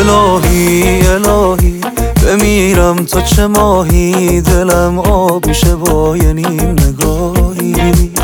الهی الهی بمیرم تا چه ماهی، دلم آب میشه با یه نیم نگاهی.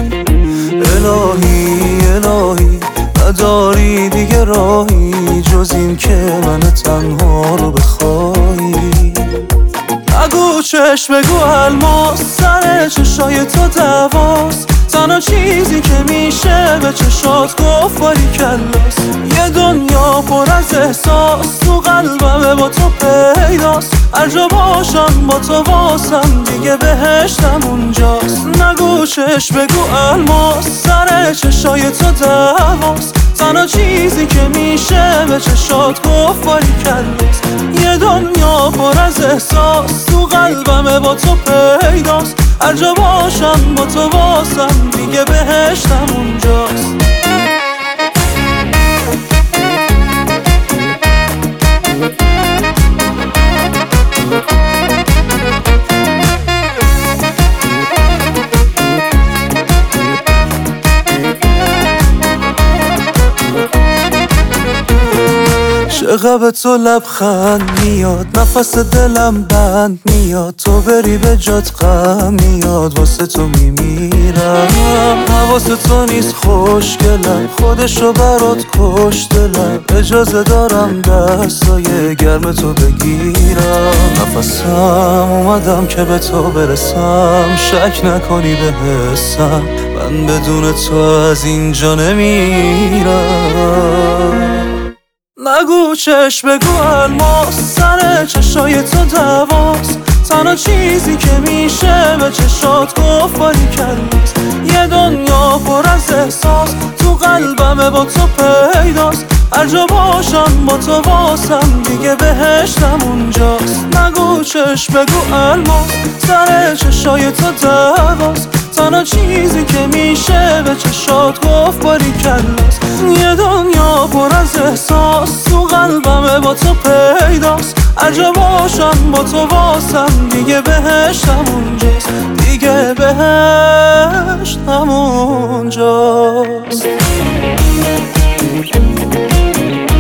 الهی الهی نداری دیگه راهی جز این که من تنها رو بخوایی. نگو چشم بگو الماس، سر چشای تو دواست، تنها چیزی که میشه به چشات گفت باری کلاس. یه دنیا پر از احساس تو قلبمه با تو پیداست، هر جا باشم با تو واسم دیگه بهشتم اونجاست. نگو چشم بگو الماس، سر چشای تو دواست، تنها چیزی که میشه به چشات گفت باری کلاس. یه دنیا پر از احساس تو قلبمه با تو پیداست، هر جا باشم با تو واسم دیگه بهشتم اونجاست. چقدر تو لبخند میاد، نفس دلم بند میاد، تو بری به جات غم میاد، واسه تو میمیرم. حواس تو نیست خوشگلم، خودشو برات کش دلم، اجازه دارم دستای گرم تو بگیرم. نفسم اومدم که به تو برسم، شک نکنی به حسم، من بدون تو از اینجا نمیرم. نگو چشم بگو الماس، سر چشای تو دواست، تنها چیزی که میشه به چشات گفت باری کلاس. یه دنیا پر از احساس تو قلبمه با تو پیداست، هر جا باشم با تو واسم دیگه بهشتم اونجاست. نگو چشم بگو الماس، سر چشای تو دواست، تنها چیزی که میشه به چشات گفت باری کلاس. یه دنیا پر از احساس تو قلبمه با تو پیداست، هر جا باشم با تو واسم دیگه بهشتم اونجاست، دیگه بهشتم اونجاست.